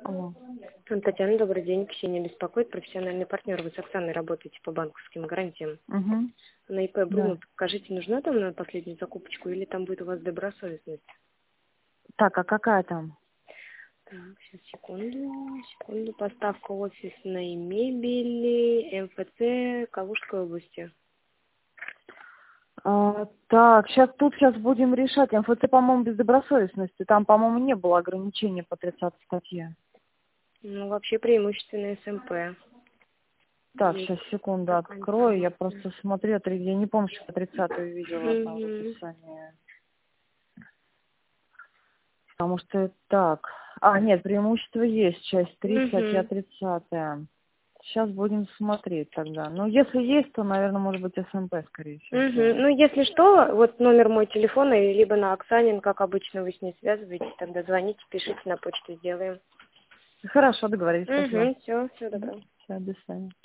Алло. Татьяна, добрый день. Ксения беспокоит. Профессиональный партнер. Вы с Оксаной работаете по банковским гарантиям. Угу. На ИП Да. Брунов, скажите, нужна там на последнюю закупочку или там будет у вас добросовестность? Так, а какая там? Так, сейчас, секунду. Поставка офисной мебели, МФЦ, Калужской области. Так, сейчас будем решать. МФЦ, по-моему, без добросовестности. Там, по-моему, не было ограничения по 30 статье. Ну, вообще преимущественно СМП. Так, Есть сейчас, секунду, такая открою. Я информация. просто смотрю, я не помню, что по 30-ю видела одно в Мгм. описании. Потому что так. Нет, преимущество есть. Часть 3, статья Мгм. 30. Сейчас будем смотреть тогда. Ну, если есть, то, наверное, может быть, СМП, скорее всего, Мгм. сделаем. Ну, если что, вот номер мой телефона, либо на Оксанин, как обычно, вы с ней связываетесь, тогда звоните, пишите, на почту сделаем. Хорошо, договорились, спасибо. Угу, все доброго. Все, до свидания.